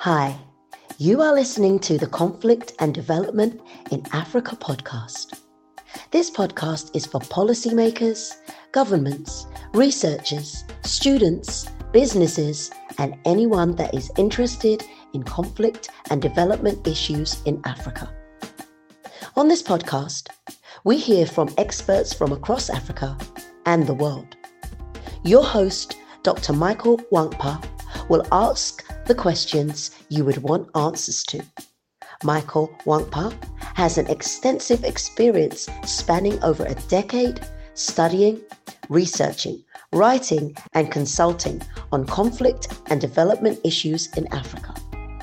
Hi, you are listening to the Conflict and Development in Africa podcast. This podcast is for policymakers, governments, researchers, students, businesses, and anyone that is interested in conflict and development issues in Africa. On this podcast, we hear from experts from across Africa and the world. Your host, Dr. Michael Wankpa, will ask the questions you would want answers to. Michael Wankpa has an extensive experience spanning over a decade studying, researching, writing, and consulting on conflict and development issues in Africa.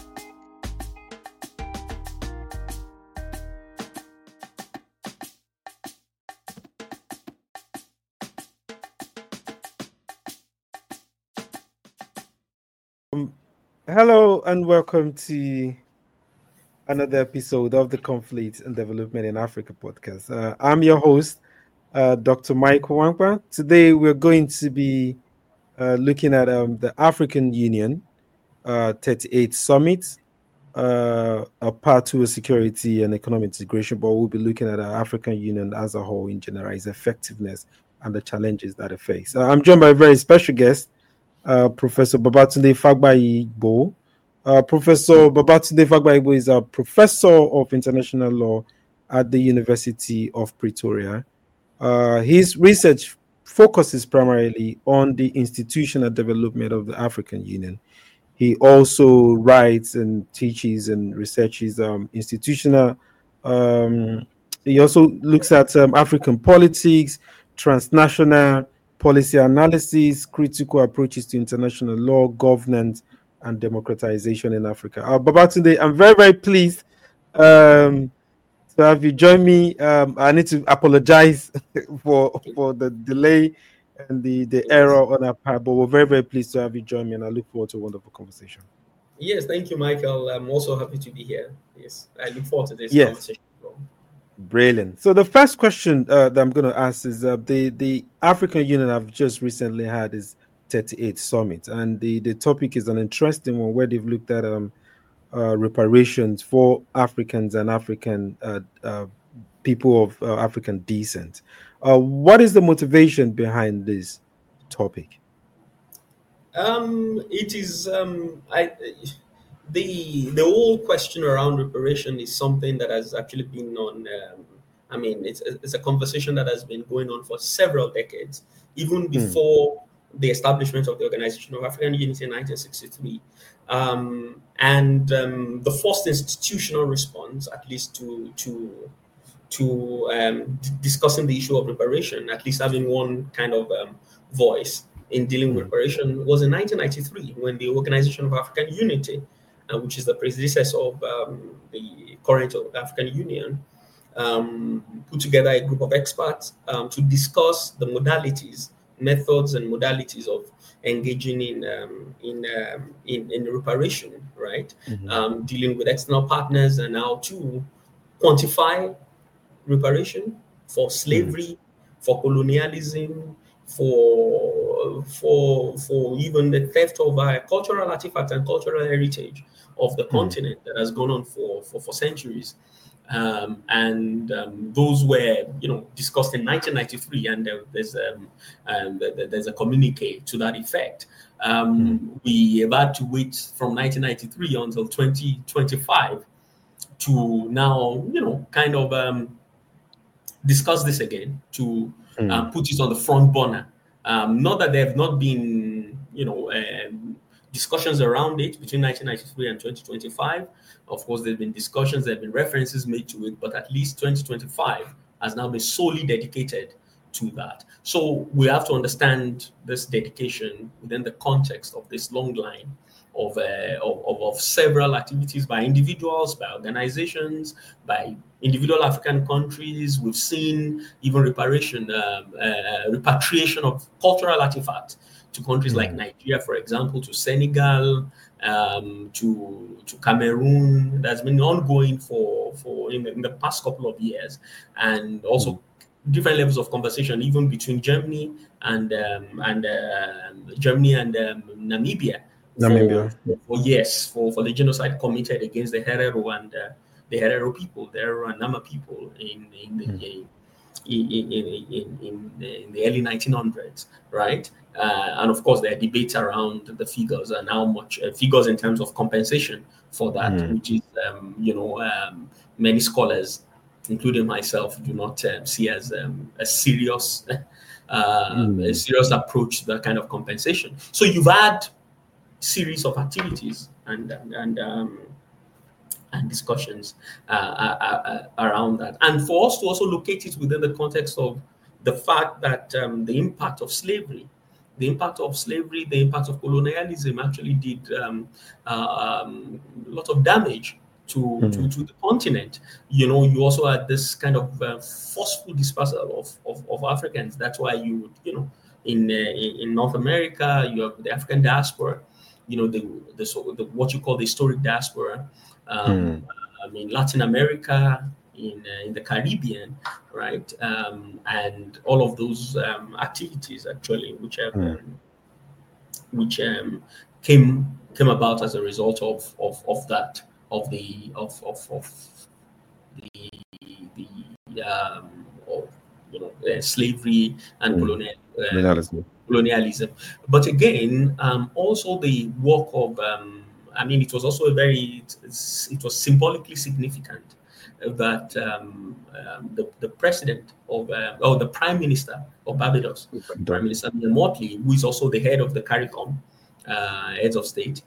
Hello and welcome to another episode of the Conflict and Development in Africa podcast. I'm your host, Dr. Michael Wankpa. Today we're going to be looking at the African Union 38th Summit, a part to security and economic integration, but we'll be looking at the African Union as a whole in general, its effectiveness and the challenges that it faces. I'm joined by a very special guest, Professor Babatunde Fagbayi-Igbo. Professor Babatunde Fagbayi-Igbo is a professor of international law at the University of Pretoria. His research focuses primarily on the institutional development of the African Union. He also writes and teaches and researches institutional. He also looks at African politics, transnational policy analysis, critical approaches to international law, governance, and democratization in Africa. Babatunde, I'm very, very pleased to have you join me. I need to apologize for the delay and the error on our part, but we're very, very pleased to have you join me, and I look forward to a wonderful conversation. Yes, thank you, Michael. I'm also happy to be here. Yes, I look forward to this conversation. Brilliant. So the first question that I'm going to ask is the African Union have just recently had its 38th summit, and the topic is an interesting one where they've looked at reparations for Africans and African people of African descent. What is the motivation behind this topic? It is the whole question around reparation is something that has actually been on. It's a conversation that has been going on for several decades, even before the establishment of the Organization of African Unity in 1963. The first institutional response, at least to discussing the issue of reparation, at least having one kind of voice in dealing with reparation, was in 1993 when the Organization of African Unity, which is the predecessor of the current African Union, put together a group of experts to discuss the methods and modalities of engaging in reparation, right? Dealing with external partners and how to quantify reparation for slavery, for colonialism, for even the theft of cultural artifacts and cultural heritage of the continent that has gone on for centuries. Those were, discussed in 1993, and there's a communique to that effect. We have had to wait from 1993 until 2025 to now, discuss this again, to put it on the front burner. Not that there have not been, discussions around it between 1993 and 2025. Of course, there have been discussions, there have been references made to it, but at least 2025 has now been solely dedicated to that. So we have to understand this dedication within the context of this long line of several activities by individuals, by organizations, by individual African countries. We've seen even repatriation of cultural artifacts to countries like Nigeria, for example, to Senegal, to Cameroon. That's been ongoing for in the past couple of years, and also different levels of conversation, even between Germany and Namibia, Namibia. For the genocide committed against the Herero and the Herero people, the Herero and Nama people in the early 1900s, right? And of course, there are debates around the figures and how much figures in terms of compensation for that, which is, many scholars, including myself, do not see as a serious approach to that kind of compensation. So you've had series of activities and discussions around that, and for us to also locate it within the context of the fact that the impact of slavery, the impact of colonialism actually did a lot of damage to the continent. You also had this kind of forceful dispersal of Africans. That's why in North America you have the African diaspora, the what you call the historic diaspora. Latin America, in the Caribbean, right, and all of those activities actually, which came about as a result of slavery and colonialism. But again, also the work of it was also it was symbolically significant that the president of or the prime minister of Barbados, Prime Minister Ian Motley, who is also the head of the CARICOM, heads of state,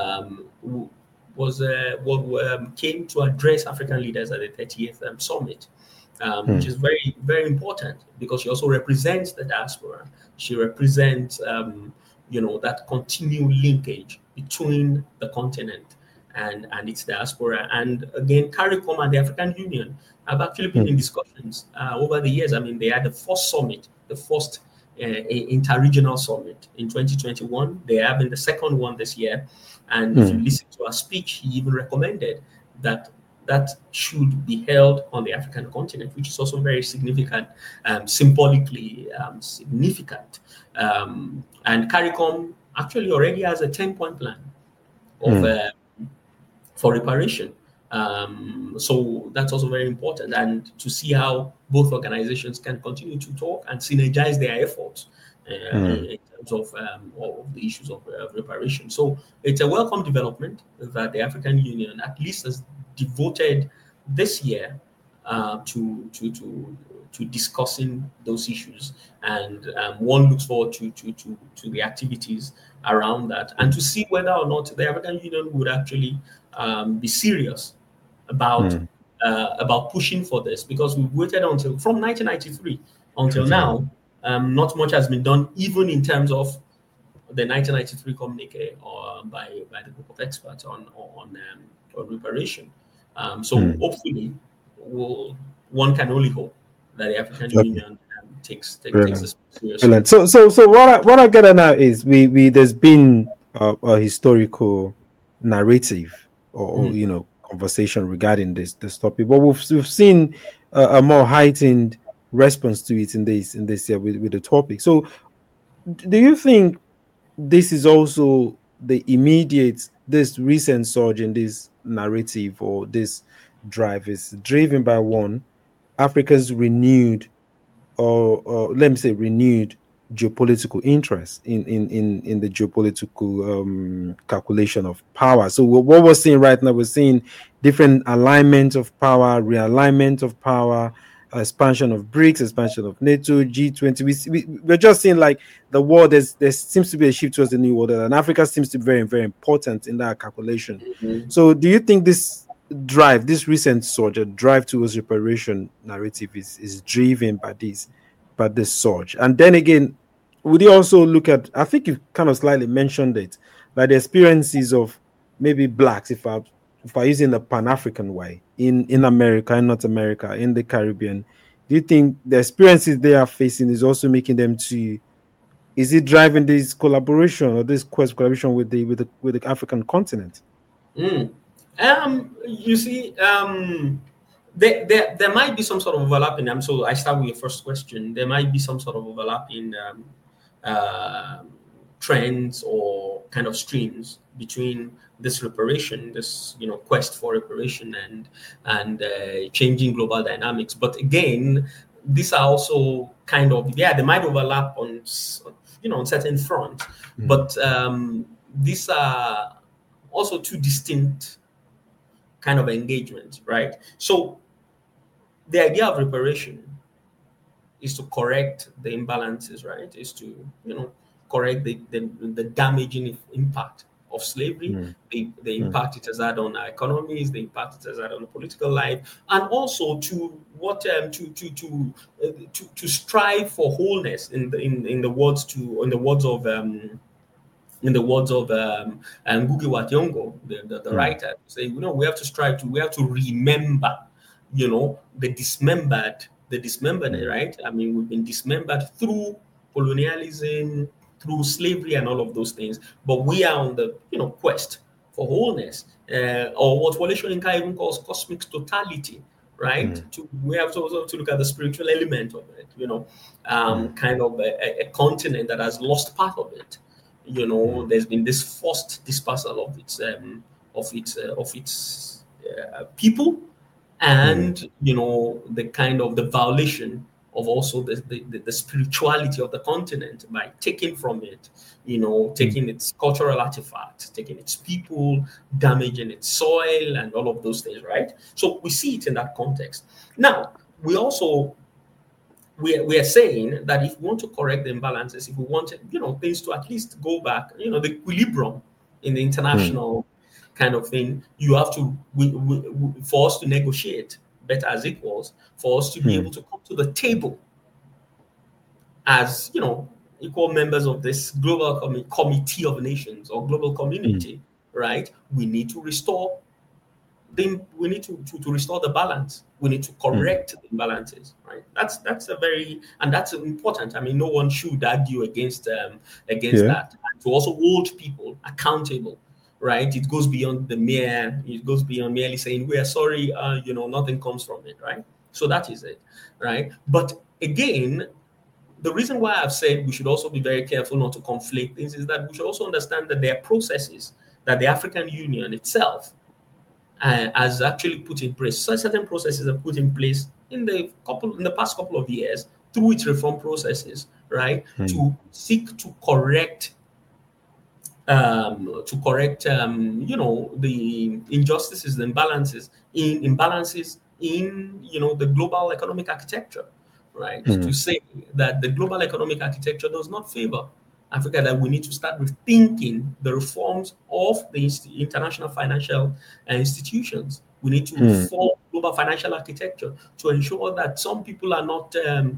came to address African leaders at the 30th summit, which is very, very important because she also represents the diaspora. She represents that continued linkage between the continent and its diaspora. And again, CARICOM and the African Union have actually been in discussions over the years. They had the first summit, the first interregional summit in 2021. They are having the second one this year. And if you listen to her speech, he even recommended that should be held on the African continent, which is also very significant, symbolically significant. And CARICOM actually already has a 10-point plan for reparation. So that's also very important, and to see how both organizations can continue to talk and synergize their efforts in terms of the issues of reparation. So it's a welcome development that the African Union at least has devoted this year to discussing those issues, and one looks forward to the activities around that, and to see whether or not the African Union would actually be serious about pushing for this, because we've waited from 1993 until now. Not much has been done, even in terms of the 1993 communique by the group of experts on reparation. So hopefully, one can only hope that the African Union takes this seriously. So what I get at now is we there's been a historical narrative or conversation regarding this topic, but we've seen a more heightened response to it in this year with the topic. So do you think this is also this recent surge in this narrative or this drive is driven by one, Africa's renewed geopolitical interest in the geopolitical calculation of power? So what we're seeing right now, we're seeing different alignment of power, realignment of power, expansion of BRICS, expansion of NATO, G20. We're just seeing like the world, there seems to be a shift towards the new world, and Africa seems to be very, very important in that calculation. So do you think this recent surge, a drive towards reparation narrative is driven by this surge? And then again, would you also look at, I think you kind of slightly mentioned it, like the experiences of maybe blacks, if I use in the Pan-African way, in America, in North America, in the Caribbean, do you think the experiences they are facing is also making them is it driving this collaboration or this quest collaboration with the African continent? You see, there might be some sort of overlapping. So I start with your first question. There might be some sort of overlapping trends or kind of streams between this reparation, this quest for reparation, and changing global dynamics. But again, these are also kind of they might overlap on on certain fronts, but these are also two distinct kind of engagements, right? So the idea of reparation is to correct the imbalances, right? Is to correct the damaging impact of slavery, the impact it has had on our economies, the impact it has had on the political life, and also to what to strive for wholeness in the words of Ngugi wa Thiong'o, the writer, say we have to strive we have to remember the dismembered, right? I mean, we've been dismembered through colonialism, through slavery, and all of those things. But we are on the quest for wholeness, or what Wole Soyinka even calls cosmic totality, right? We have to also to look at the spiritual element of it, kind of a continent that has lost part of it. There's been this forced dispersal of its people, and the kind of the violation of also the spirituality of the continent by taking from it, taking its cultural artifacts, taking its people, damaging its soil, and all of those things, right? So we see it in that context. Now, we also we are saying that if we want to correct the imbalances, if we want things to at least go back, the equilibrium in the international kind of thing, you have to for us to negotiate better as equals, for us to be able to come to the table as equal members of this global committee of nations or global community, right? We need to restore we need to restore the balance. We need to correct the imbalances, right? That's important. I mean, no one should argue against that. And to also hold people accountable, right? It goes beyond merely saying we are sorry, nothing comes from it, right? So that is it, right? But again, the reason why I've said we should also be very careful not to conflate things is that we should also understand that there are processes that the African Union itself has actually put in place. So certain processes are put in place in the past couple of years through its reform processes, right? To seek to correct the injustices, the imbalances in the global economic architecture, right? To say that the global economic architecture does not favor Africa, that we need to start rethinking the reforms of the international financial institutions. We need to reform global financial architecture to ensure that some people are not, the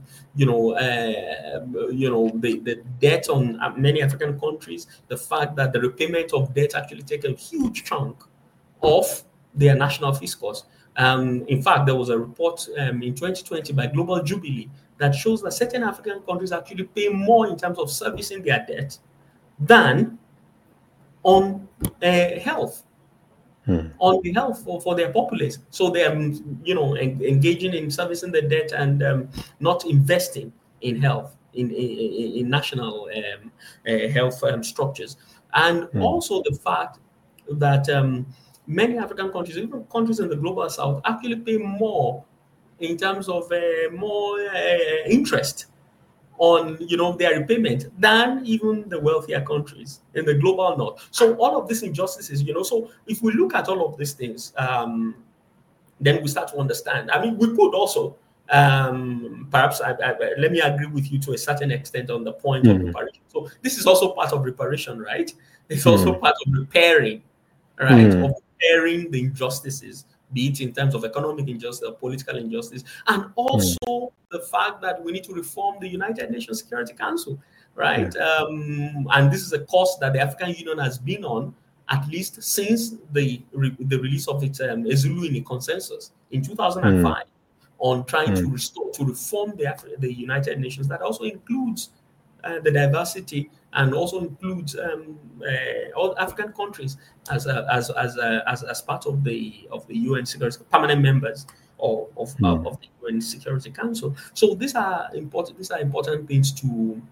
debt on many African countries, the fact that the repayment of debt actually take a huge chunk of their national fiscus. In fact, there was a report in 2020 by Global Jubilee that shows that certain African countries actually pay more in terms of servicing their debt than on health, on the health for their populace. So they are, engaging in servicing the debt and not investing in health, in national health structures. And also the fact that many African countries, even countries in the global south, actually pay more in terms of more interest on their repayment than even the wealthier countries in the global north. So all of these injustices, so if we look at all of these things, then we start to understand. I mean, we could also perhaps let me agree with you to a certain extent on the point of reparation. So this is also part of reparation, right? It's also part of repairing, right? Of repairing the injustices, be it in terms of economic injustice or political injustice, and also the fact that we need to reform the United Nations Security Council, right? And this is a course that the African Union has been on at least since the release of its Ezuluni Consensus in 2005 on trying to reform the United Nations. That also includes the diversity and also includes all African countries as part of the UN Security, permanent members of the UN Security Council. So these are important things to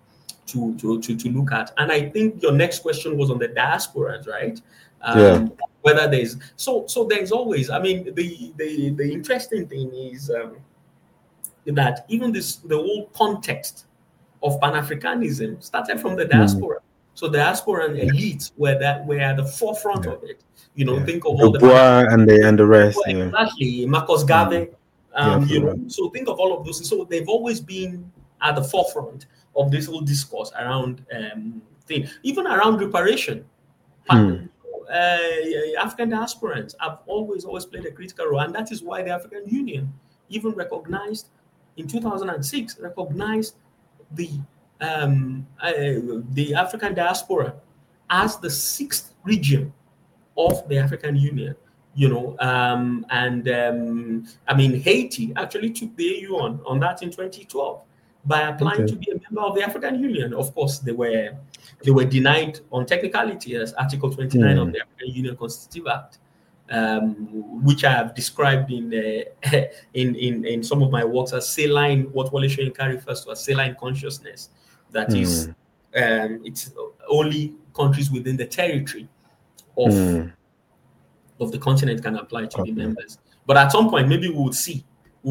to look at. And I think your next question was on the diasporans, right? Whether there's so there's always, I mean, the interesting thing is that even the whole context of Pan-Africanism started from the diaspora. So the diasporan elites were at the forefront of it. You know, think of all and the rest. Exactly, Marcus Garvey. You know, so think of all of those. So they've always been at the forefront of this whole discourse around thing, even around reparation. African diasporans have always played a critical role, and that is why the African Union even recognized in 2006 the African diaspora as the 6th region of the African Union. You know, I mean, Haiti actually took the AU on that in 2012 by applying to be a member of the African Union. Of course, they were denied on technicality as Article 29 of the African Union Constitutive Act, which I have described in some of my works as saline, what Wole Soyinka refers to as saline consciousness. That is, it's only countries within the territory of the continent can apply to be members. But at some point, maybe we would see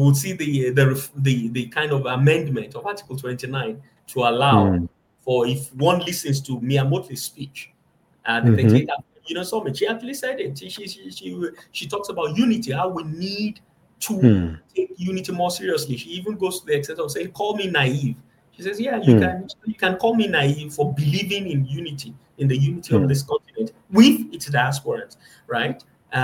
the kind of amendment of Article 29 to allow for, if one listens to Miyamoto's speech at the 38th African Summit, she actually said it. She talks about unity, how we need to take unity more seriously. She even goes to the extent of saying, "Call me naive." She says, "Yeah, you can call me naive for believing in unity, in the unity of this continent with its diasporans, right?"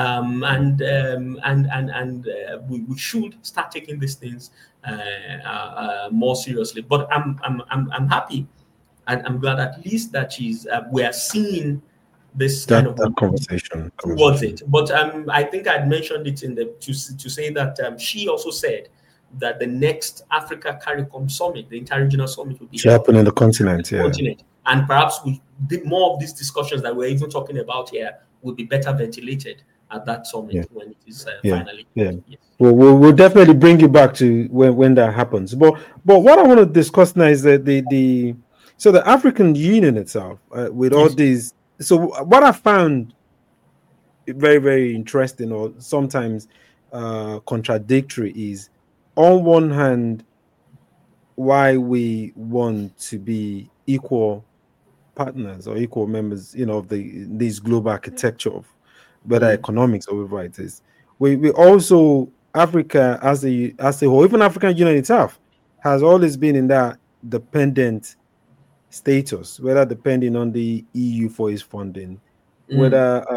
We should start taking these things more seriously. But I'm happy, and I'm glad at least that we are seeing this kind of conversation towards it. But I think I'd mentioned it to say that she also said that the next Africa CARICOM summit, the interregional summit, will be happening in the continent, and perhaps more of these discussions that we're even talking about here will be better ventilated at that summit when it is finally. Yes. We'll definitely bring you back to when that happens. But what I want to discuss now is that the African Union itself, with all these. So what I found very, very interesting, or sometimes contradictory, is on one hand why we want to be equal partners or equal members, of this global architecture of whether economics or whatever it is. We also, Africa as a whole, even African Union itself, has always been in that dependent status, whether depending on the EU for its funding, whether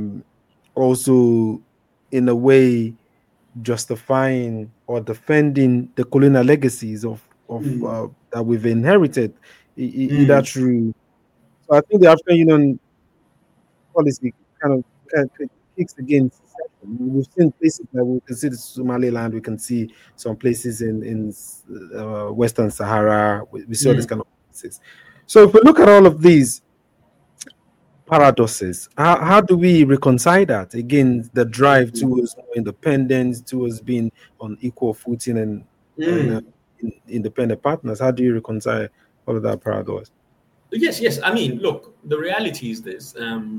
also in a way justifying or defending the colonial legacies of that we've inherited, either through. So I think the African Union policy kind of kicks against secession. We've seen places that we can see the Somaliland, we can see some places in Western Sahara. We see all these kind of places. So if we look at all of these paradoxes, how do we reconcile that against the drive towards more independence, towards being on equal footing and independent partners? How do you reconcile all of that paradox? Yes. I mean, look, the reality is this.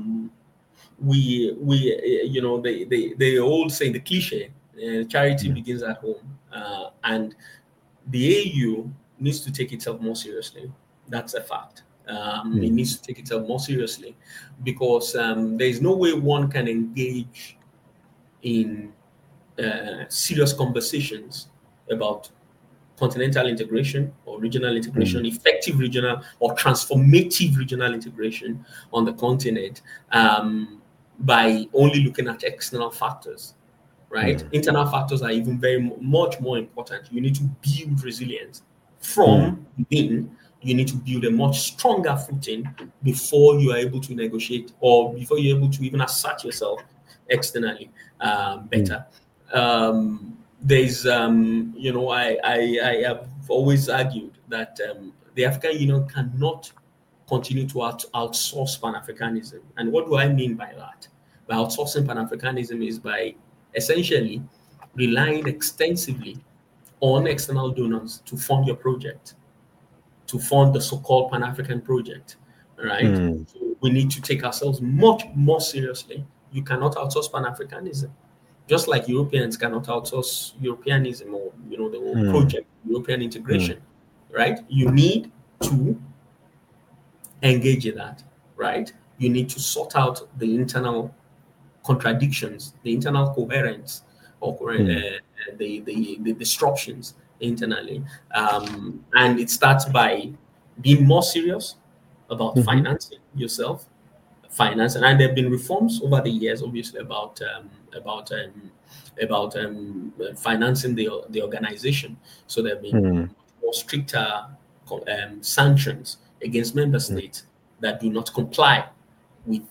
We they all say the cliche, charity begins at home, and the AU needs to take itself more seriously. That's a fact. It needs to take itself more seriously because there is no way one can engage in serious conversations about continental integration or regional integration, effective regional or transformative regional integration on the continent by only looking at external factors, right? Internal factors are even much more important. You need to build resilience from within. You need to build a much stronger footing before you are able to negotiate or before you're able to even assert yourself externally better. There's, I have always argued that the African Union cannot continue to outsource Pan-Africanism. And what do I mean by that? By outsourcing Pan-Africanism is by essentially relying extensively on external donors to fund your project, to fund the so-called Pan-African project, right? So we need to take ourselves much more seriously. You cannot outsource Pan-Africanism, just like Europeans cannot outsource Europeanism or the whole project, European integration, right? You need to engage in that, right? You need to sort out the internal contradictions, the internal coherence, or the disruptions internally, and it starts by being more serious about financing yourself, and there have been reforms over the years, obviously, about financing the organization. So there have been more stricter sanctions against member states that do not comply with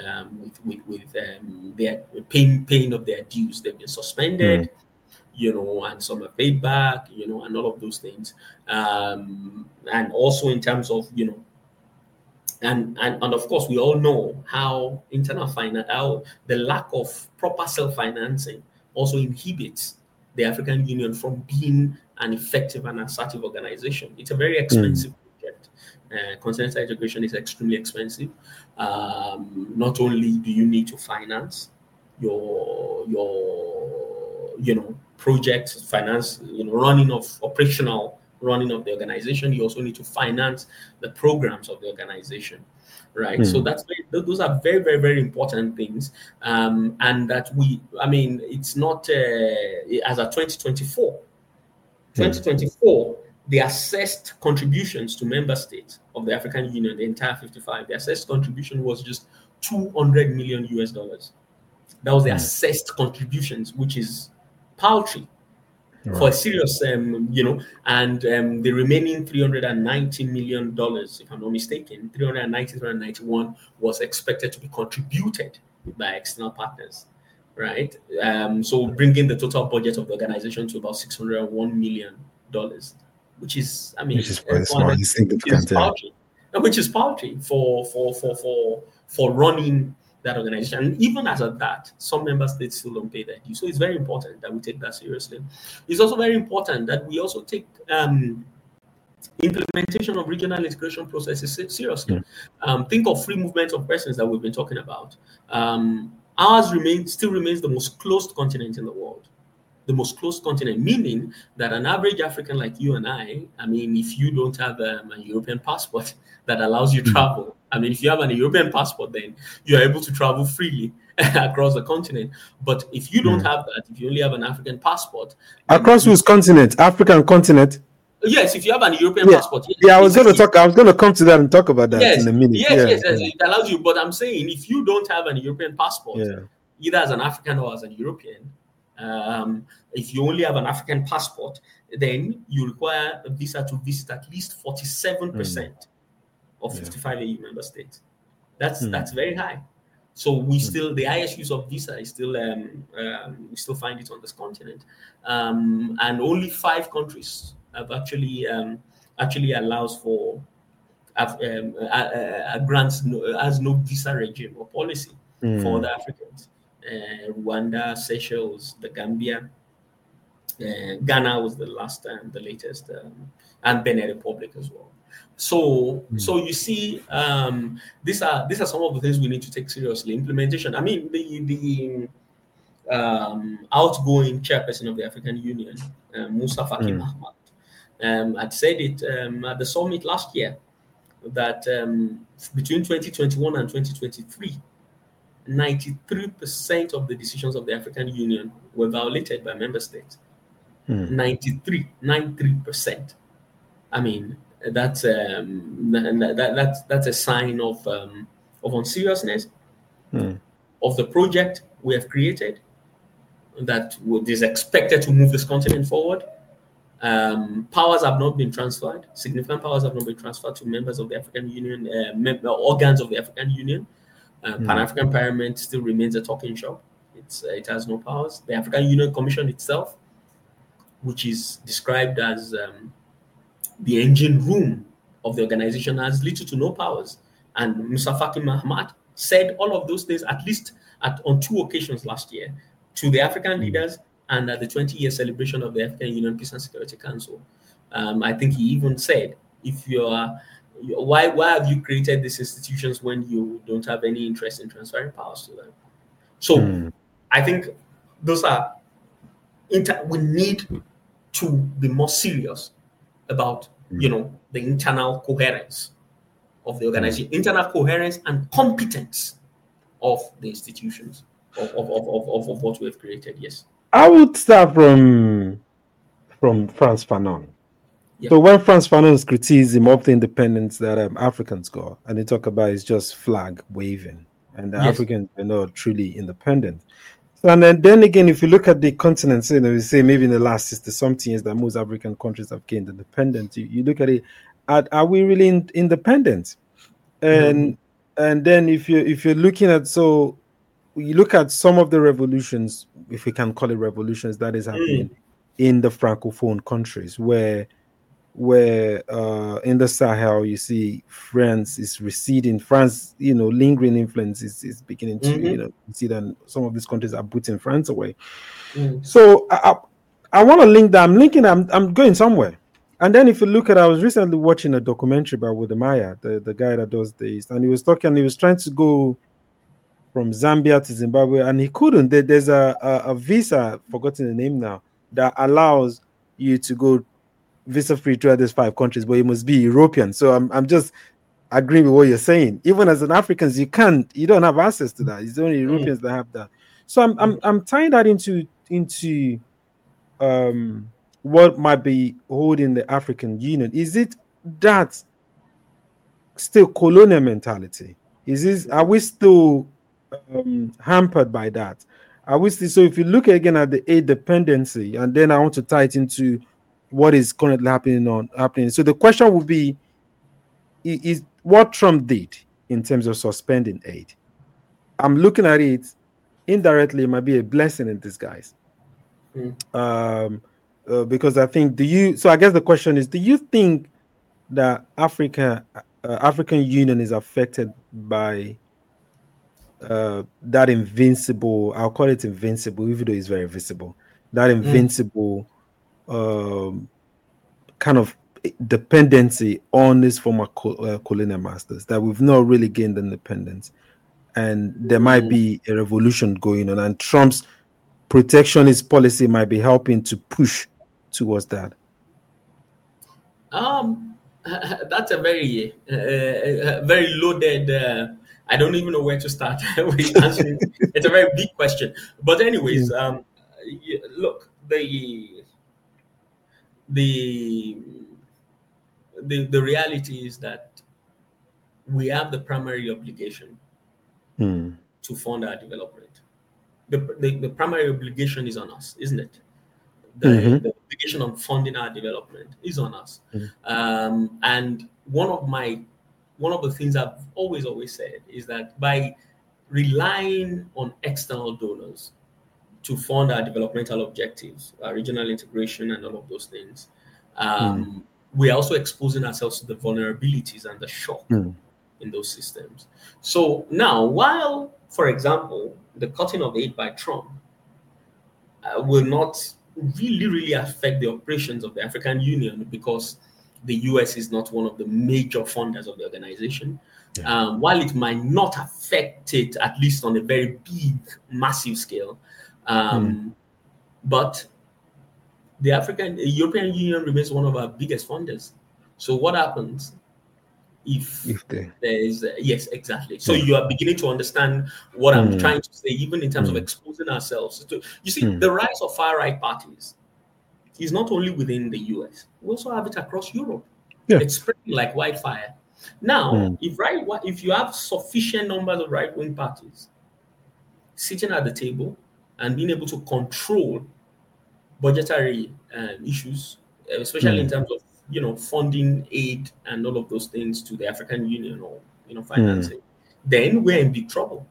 their paying of their dues. They've been suspended, and some are paid back, and all of those things. And also in terms of, and of course, we all know how how the lack of proper self-financing also inhibits the African Union from being an effective and assertive organization. It's a very expensive project. Continental integration is extremely expensive. Not only do you need to finance your project, finance running of the organization, you also need to finance the programs of the organization, right? So those are very, very, very important things, and that it's not as a 2024, the assessed contributions to member states of the African Union, the entire 55, the assessed contribution was just $200 million. That was the assessed contributions, which is paltry for a serious, and the remaining $390 million, if I'm not mistaken, 391 was expected to be contributed by external partners, right? So bringing the total budget of the organization to about $601 million, which is, which is quite small, which is paltry for running that organization. And even as of that, some member states still don't pay their dues. So it's very important that we take that seriously. It's also very important that we also take implementation of regional integration processes seriously. Think of free movement of persons that we've been talking about. Ours still remains the most closed continent in the world. The most closed continent, meaning that an average African like you and I mean, if you don't have a European passport that allows you travel, if you have an European passport, then you're able to travel freely across the continent. But if you don't have that, if you only have an African passport, across whose continent? African continent? Yes, if you have an European passport. Yes. Yeah, I was going to come to that and talk about that in a minute. Yes, it allows you. But I'm saying, if you don't have an European passport, either as an African or as a European, if you only have an African passport, then you require a visa to visit at least 47% of 55 EU member states. That's very high. So we still, the highest use of visa is still, we still find it on this continent, and only 5 countries have actually allows for grants has no visa regime or policy for the Africans. Rwanda, Seychelles, the Gambia, Ghana was the latest, and Benin Republic as well. So you see, these are some of the things we need to take seriously. Implementation. The outgoing chairperson of the African Union, Moussa Faki Mahamat, had said it at the summit last year that between 2021 and 2023, 93% of the decisions of the African Union were violated by member states. 93%. That's a sign of unseriousness of the project we have created that is expected to move this continent forward. Powers have not been transferred. Significant powers have not been transferred to members of the African Union, organs of the African Union. Pan-African Parliament still remains a talking shop. It has no powers. The African Union Commission itself, which is described as the engine room of the organization, has little to no powers. And Moussa Faki Mahamat said all of those things at least on 2 occasions last year to the African leaders and at the 20-year celebration of the African Union Peace and Security Council. I think he even said if why have you created these institutions when you don't have any interest in transferring powers to them? So I think those are we need to be more serious about the internal coherence of the organization, internal coherence and competence of the institutions of what we have created. Yes, I would start from Frantz Fanon. Yeah. So when Frantz Fanon's criticism of the independence that Africans got, and they talk about is just flag waving, and the Africans are not truly independent. So, and then again, if you look at the continent, we say maybe in the last 60-something years that most African countries have gained independence. You look at it, are we really independent? And then if you're looking at, so you look at some of the revolutions, if we can call it revolutions, that is happening in the Francophone countries, where in the Sahel you see France is receding. France, lingering influence is beginning to you see that some of these countries are putting France away. So I want to link that. I'm going somewhere. And then if you look at, I was recently watching a documentary about Wodemaya, the guy that does this, and he was trying to go from Zambia to Zimbabwe, and he couldn't. There's a visa, forgotten the name now, that allows you to go visa free to these 5 countries, but you must be European. So I'm just agreeing with what you're saying. Even as an Africans, you don't have access to that. It's only Europeans that have that. So I'm tying that into what might be holding the African Union. Is it that still colonial mentality? Are we still hampered by that? Are we still? So if you look again at the aid dependency, and then I want to tie it into what is currently happening. So the question would be: is what Trump did in terms of suspending aid? I'm looking at it indirectly. It might be a blessing in disguise. Because I think, so I guess the question is, do you think that African Union is affected by that invincible, I'll call it invincible, even though it's very visible, that invincible kind of dependency on these former colonial masters, that we've not really gained independence, and there might be a revolution going on, and Trump's protectionist policy might be helping to push towards that? That's a very very loaded. I don't even know where to start with answering. It's a very big question. But anyways, look, the reality is that we have the primary obligation to fund our development. The primary obligation is on us, isn't it? The obligation on funding our development is on us. And one of the things I've always said is that by relying on external donors to fund our developmental objectives, our regional integration and all of those things, we are also exposing ourselves to the vulnerabilities and the shock in those systems. So now, while, for example, the cutting of aid by Trump will not really affect the operations of the African Union, because the US is not one of the major funders of the organization. While it might not affect it, at least on a very big, massive scale, but the European Union remains one of our biggest funders. So what happens if there is yes, exactly. So you are beginning to understand what I'm trying to say, even in terms of exposing ourselves to. You see, the rise of far-right parties is not only within the US. We also have it across Europe. It's spreading like wildfire. Now, if you have sufficient numbers of right-wing parties sitting at the table and being able to control budgetary issues, especially in terms of funding aid and all of those things to the African Union, or financing, then we're in big trouble.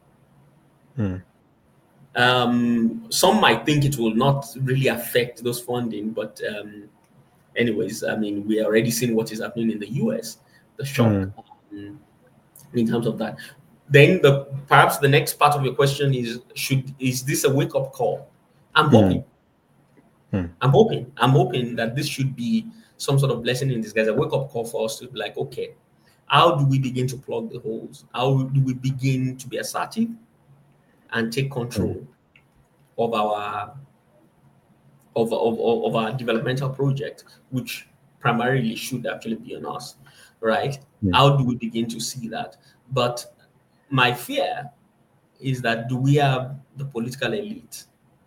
Some might think it will not really affect those funding, but anyways, I mean, we are already seeing what is happening in the US, the shock in terms of that. Then perhaps the next part of your question is this a wake-up call? I'm hoping. I'm hoping that this should be some sort of blessing in disguise, a wake-up call for us to be like, okay, how do we begin to plug the holes? How do we begin to be assertive and take control of our of our developmental project, which primarily should actually be on us, right? How do we begin to see that? But my fear is that, do we have the political elite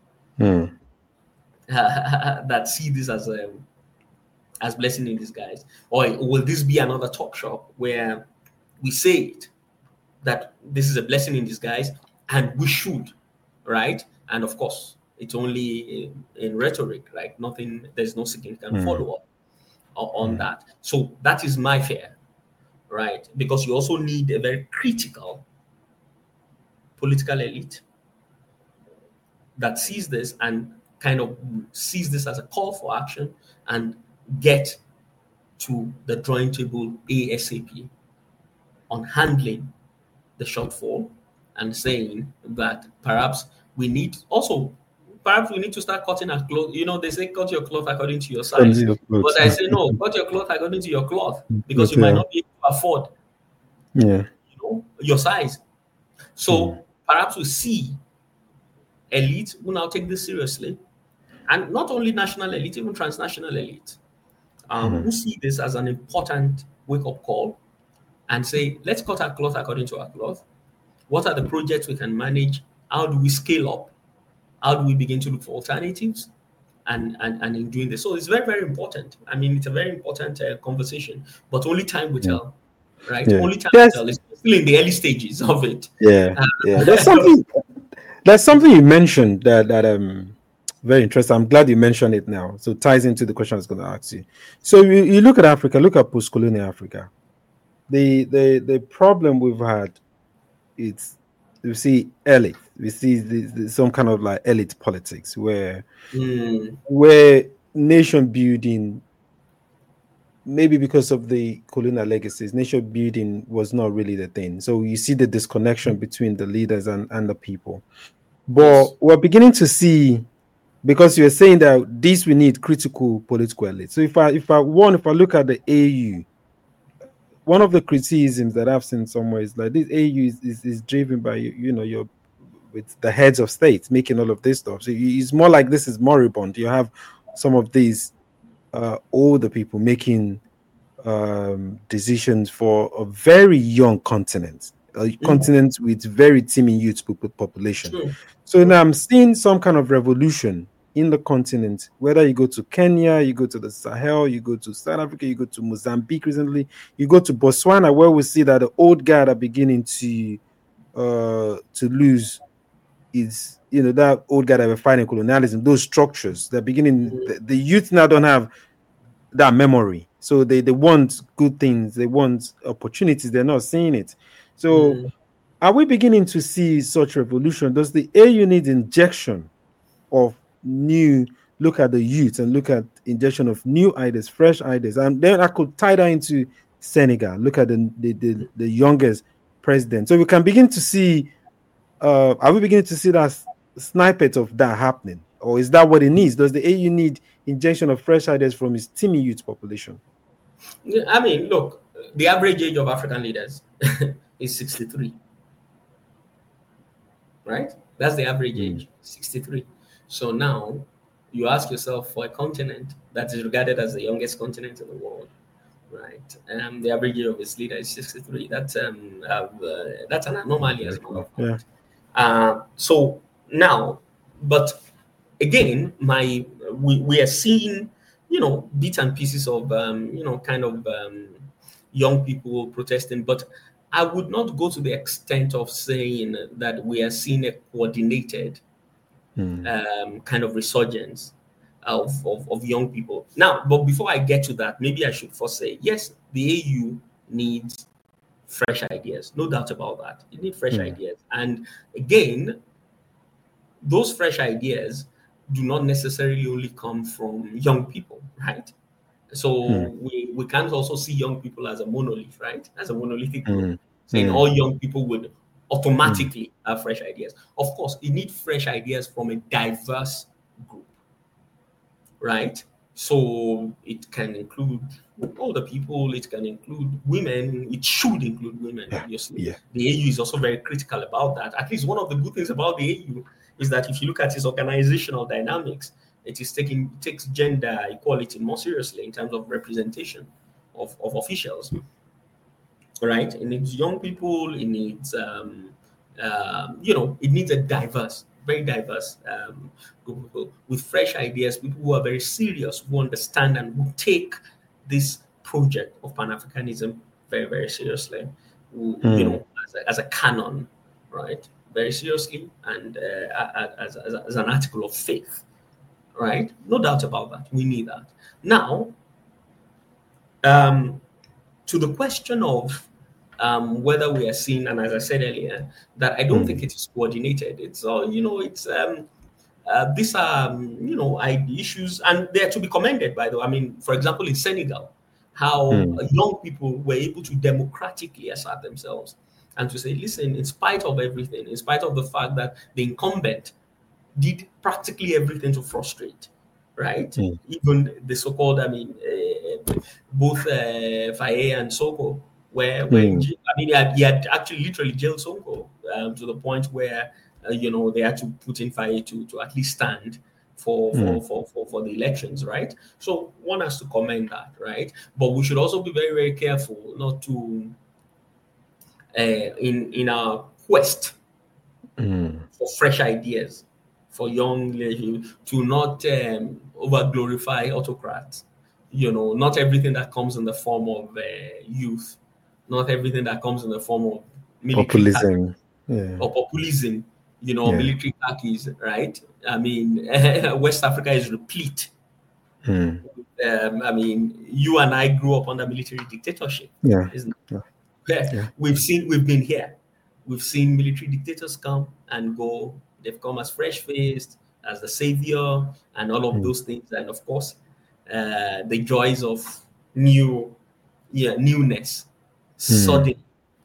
that see this as blessing in disguise? Or will this be another talk shop where we say it, that this is a blessing in disguise and we should, right? And of course, it's only in rhetoric, right? Nothing, there's no significant follow-up on that. So that is my fear, right? Because you also need a very critical political elite that sees this and kind of sees this as a call for action and get to the drawing table ASAP on handling the shortfall and saying that perhaps we need to start cutting our clothes. You know, they say cut your cloth according to your size. But I say no, cut your cloth according to your cloth, because you might not be able to afford your size. So perhaps we see elite who now take this seriously, and not only national elite, even transnational elite, who see this as an important wake-up call and say, let's cut our cloth according to our cloth. What are the projects we can manage? How do we scale up? How do we begin to look for alternatives? And in doing this. So it's very, very important. I mean, it's a very important conversation, but only time will tell, right? Only time will tell. It's still in the early stages of it. There's something you mentioned that very interesting. I'm glad you mentioned it now. So it ties into the question I was going to ask you. So you look at Africa, look at post-colonial Africa. The problem we've had, it's, you see elite. We see some kind of like elite politics where nation building, maybe because of the colonial legacies, nation building was not really the thing. So you see the disconnection between the leaders and the people. But we're beginning to see, because you're saying that this, we need critical political elite. So if I look at the AU, one of the criticisms that I've seen somewhere is like this AU is driven by your with the heads of states making all of this stuff. So it's more like this is moribund. You have some of these older people making decisions for a very young continent, continent with very teeming youth population. So now I'm seeing some kind of revolution in the continent, whether you go to Kenya, you go to the Sahel, you go to South Africa, you go to Mozambique recently, you go to Botswana, where we see that the old guard are beginning to lose is, that old guard that were fighting colonialism, those structures, they're beginning, the youth now don't have that memory. So they want good things, they want opportunities, they're not seeing it. So are we beginning to see such revolution? Does the AU need injection of new, look at the youth and look at injection of new ideas, fresh ideas? And then I could tie that into Senegal. Look at the youngest president. So we can begin to see, are we beginning to see that snippet of that happening? Or is that what it needs? Does the AU need injection of fresh ideas from its teeming youth population? I mean, look, the average age of African leaders is 63. Right? That's the average age, 63. So now you ask yourself, for a continent that is regarded as the youngest continent in the world, right? The average age of its leader is 63. That's an anomaly as a matter of fact. So now, but again, we are seeing, bits and pieces of, young people protesting, but I would not go to the extent of saying that we are seeing a coordinated kind of resurgence of young people. Now, but before I get to that, maybe I should first say, yes, the AU needs fresh ideas. No doubt about that. It needs fresh ideas. And again, those fresh ideas do not necessarily only come from young people, right? So we can't also see young people as a monolith, right? As a monolithic group, saying all young people would automatically have fresh ideas. Of course, you need fresh ideas from a diverse group, right? So it can include older people, it can include women, it should include women, obviously. Yeah. The AU is also very critical about that. At least one of the good things about the AU is that if you look at its organizational dynamics, it takes gender equality more seriously in terms of representation of officials. Right? It needs young people, it needs it needs a very diverse group of people with fresh ideas, people who are very serious, who understand and who take this project of Pan-Africanism very, very seriously, as a canon, right? Very seriously, and as an article of faith, right? No doubt about that. We need that. Now, to the question of whether we are seeing, and as I said earlier, that I don't think it is coordinated. It's all, these are, issues, and they are to be commended, by the way. I mean, for example, in Senegal, how young people were able to democratically assert themselves and to say, listen, in spite of everything, in spite of the fact that the incumbent did practically everything to frustrate, right? Even the so-called, both Faye and Soko were in jail. I mean, he had actually literally jailed Soko to the point where they had to put in Faye to at least stand for the elections, right? So one has to commend that, right? But we should also be very, very careful not to in our quest for fresh ideas, for young to not over glorify autocrats. Not everything that comes in the form of youth, not everything that comes in the form of populism, or populism, military khakis, right? I mean, West Africa is replete. I mean, you and I grew up under military dictatorship. Isn't it? Yeah. We've been here. We've seen military dictators come and go. They've come as fresh-faced, as the savior, and all of those things. And of course, the joys of newness suddenly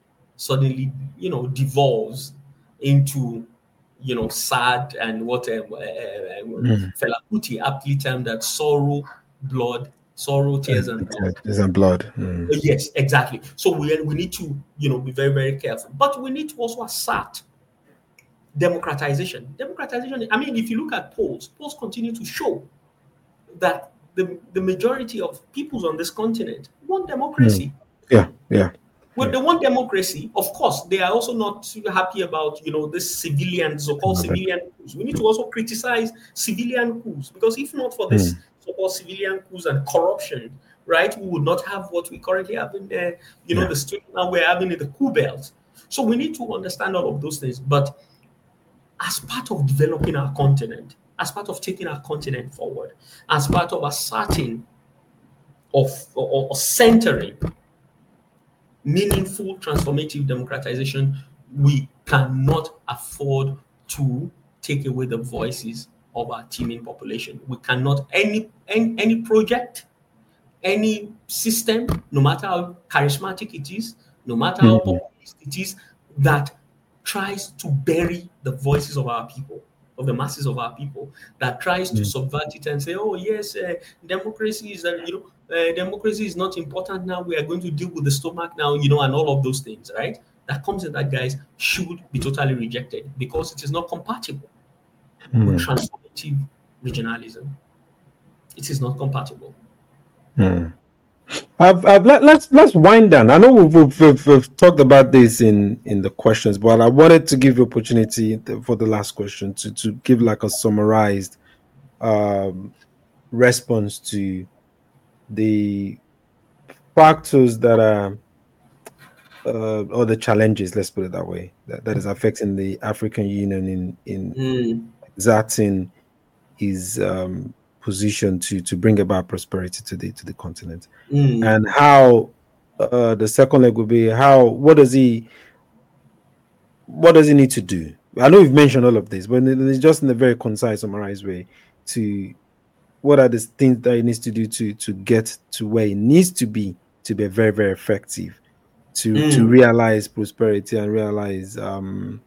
devolves into sad and what Fela Kuti aptly termed that sorrow, tears, and blood. Yes, exactly. So we need to be very, very careful, but we need to also assert democratization. I mean, if you look at polls continue to show that the majority of peoples on this continent want democracy. Well, they want democracy. Of course, they are also not happy about this so-called civilian coups. We need to also criticize civilian coups, because if not for this so-called civilian coups and corruption, right, we would not have what we currently have in the situation now we're having in the coup belt. So we need to understand all of those things. But as part of developing our continent, as part of taking our continent forward, as part of asserting or centering meaningful transformative democratization, we cannot afford to take away the voices of our teeming population. We cannot, any project, any system, no matter how charismatic it is, no matter how populist it is, that tries to bury the voices of our people, of the masses of our people, that tries to subvert it and say, oh yes, democracy is democracy is not important now. We are going to deal with the stomach now, and all of those things, right? That comes in that, guys, should be totally rejected, because it is not compatible with transformative regionalism. It is not compatible. Let's wind down. I know we've talked about this in the questions, but I wanted to give you opportunity for the last question to give like a summarized response to the factors that are or the challenges, let's put it that way, that is affecting the African Union in exerting his position to bring about prosperity to the continent, and how the second leg will be what does he need to do? I know you've mentioned all of this, but it's just in a very concise, summarized way to what are the things that he needs to do to get to where he needs to be very, very effective, to realize prosperity and realize and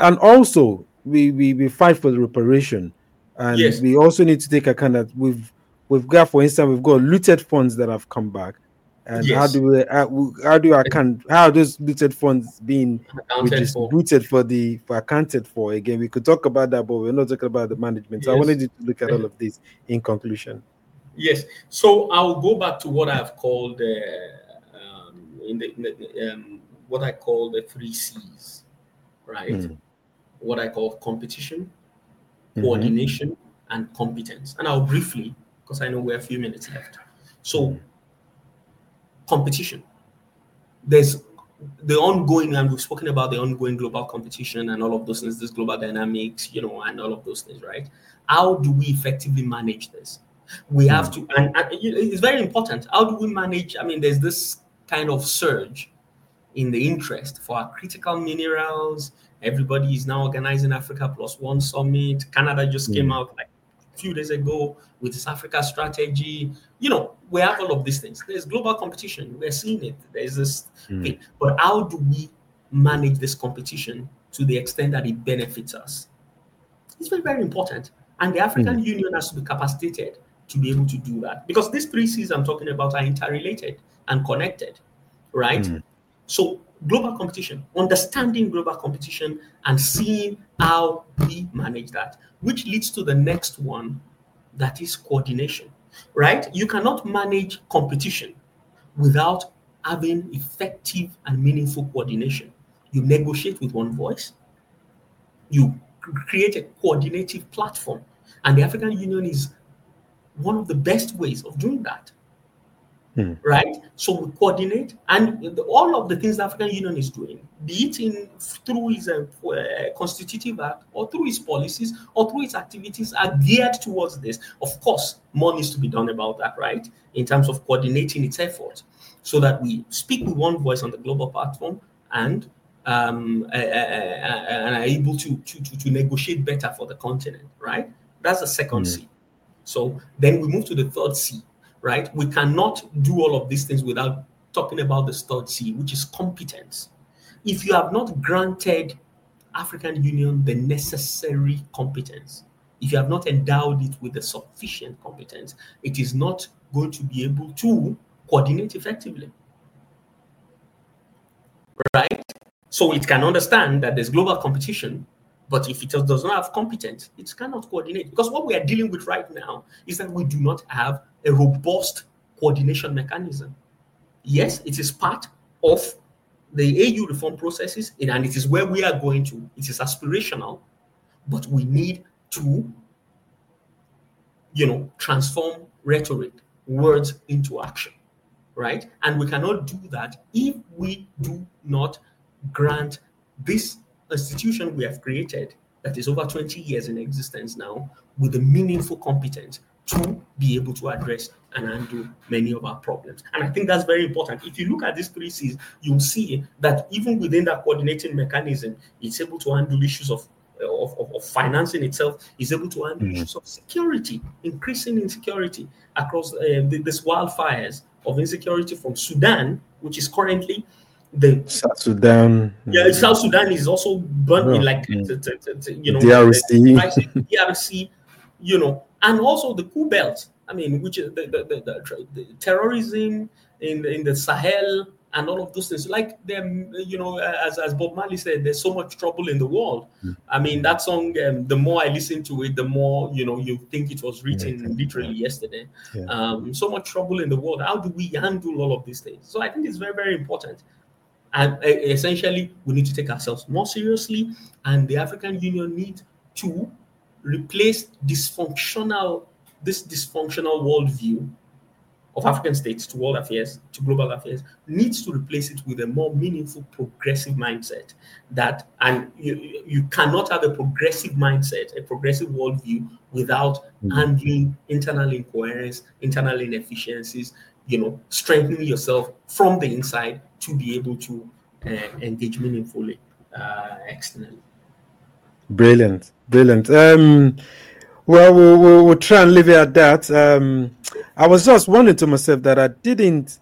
also we fight for the reparation, and we also need to take account that we've we've got, for instance, we've got looted funds that have come back. And Yes. how do you account? How are those looted funds being redistributed for accounted for? Again, we could talk about that, but we're not talking about the management. So I wanted you to look at all of this in conclusion. Yes. So I'll go back to what I've called what I call the 3 C's, right? What I call competition, coordination, and competence. And I'll briefly, because I know we have a few minutes left. So competition. There's the ongoing, and we've spoken about the ongoing global competition and all of those things, this global dynamics, and all of those things, right? How do we effectively manage this? We have to, and it's very important. How do we manage? I mean, there's this kind of surge in the interest for our critical minerals. Everybody is now organizing Africa Plus One Summit. Canada just came out like a few days ago with its Africa strategy. We have all of these things. There's global competition. We're seeing it. There's this thing. But how do we manage this competition to the extent that it benefits us? It's very, very important. And the African Union has to be capacitated to be able to do that. Because these 3 C's I'm talking about are interrelated and connected, right? So global competition, understanding global competition and seeing how we manage that, which leads to the next one, that is coordination, right? You cannot manage competition without having effective and meaningful coordination. You negotiate with one voice, you create a coordinative platform, and the African Union is one of the best ways of doing that. Right? So we coordinate, and all of the things the African Union is doing, be it through its constitutive act or through its policies or through its activities, are geared towards this. Of course, more needs to be done about that, right? In terms of coordinating its efforts, so that we speak with one voice on the global platform and are able to negotiate better for the continent, right? That's the second C. So then we move to the third C. Right? We cannot do all of these things without talking about the third C, which is competence. If you have not granted African Union the necessary competence, if you have not endowed it with the sufficient competence, it is not going to be able to coordinate effectively. Right? So it can understand that there's global competition, but if it does not have competence, it cannot coordinate. Because what we are dealing with right now is that we do not have a robust coordination mechanism. Yes, it is part of the AU reform processes, and it is where we are going to. It is aspirational, but we need to, transform rhetoric, words into action, right? And we cannot do that if we do not grant this institution we have created, that is over 20 years in existence now, with a meaningful competence to be able to address and handle many of our problems. And I think that's very important. If you look at these 3 C's, you'll see that even within that coordinating mechanism, it's able to handle issues of financing itself, is able to handle issues of security, increasing insecurity across these wildfires of insecurity from Sudan, which is currently the South Sudan. Yeah, South Sudan is also burning DRC, and also the Coup Belt. I mean, which is the terrorism in the Sahel and all of those things. Like them, as Bob Marley said, there's so much trouble in the world. I mean, that song. The more I listen to it, the more you think it was written literally yesterday. So much trouble in the world. How do we handle all of these things? So I think it's very, very important. And essentially, we need to take ourselves more seriously, and the African Union needs to replace this dysfunctional worldview of African states to world affairs, to global affairs, needs to replace it with a more meaningful, progressive mindset. And you cannot have a progressive mindset, a progressive worldview, without handling internal incoherence, internal inefficiencies, strengthening yourself from the inside to be able to engage meaningfully externally. Brilliant. Well, we'll try and leave it at that. I was just wondering to myself that I didn't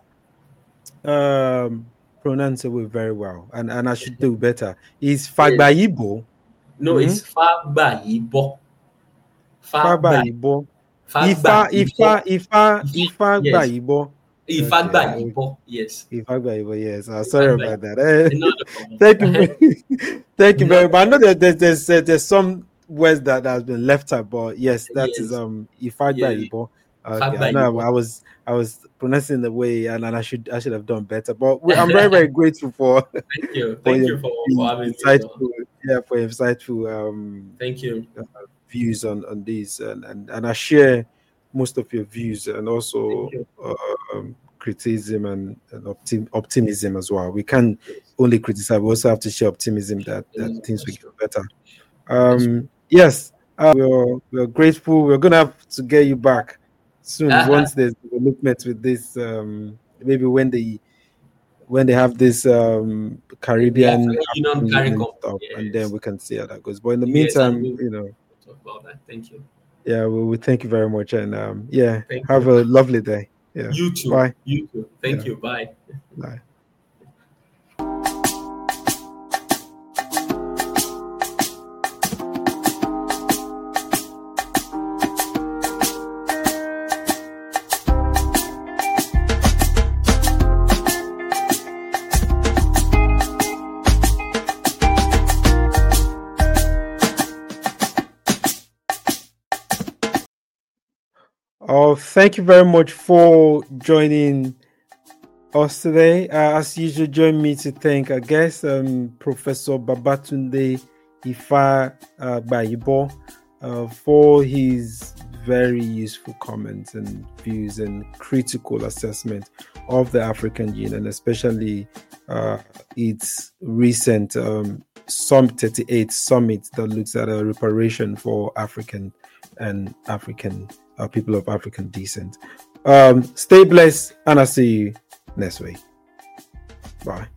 pronounce it very well, and I should do better. Is Fagbayibo? No, it's Fagbayibo. Fagbayibo. Ifagba Ibo. Yes. Ibo. Ifagba Ibo. Yes. Ifagba Ibo. Yes. Sorry about that. Another Thank you. Thank you very much. I know that there's some words that has been left out, but yes, that is Ifagba Ibo. Okay, I know I was pronouncing the way, and I should have done better. But I'm very, very grateful for. Thank you for having insightful, me. For insightful. Thank you. Views on these, and I share most of your views, and also criticism and optimism as well. We can't only criticize; we also have to share optimism that things will get better. Yes, we're grateful. We're gonna have to get you back soon once there's development with this. Maybe when they have this Caribbean stuff, and then we can see how that goes. But in the meantime, talk about that. Thank you. Yeah, we thank you very much, and have a lovely day. Yeah, you too. Bye. You too. Thank you. Bye. Bye. Thank you very much for joining us today. As usual, join me to thank our guest, Professor Babatunde Ifagba Ibo, for his very useful comments and views and critical assessment of the African Union, especially its recent Summit 38 summit that looks at a reparation for African people of African descent. Stay blessed, and I'll see you next week. Bye.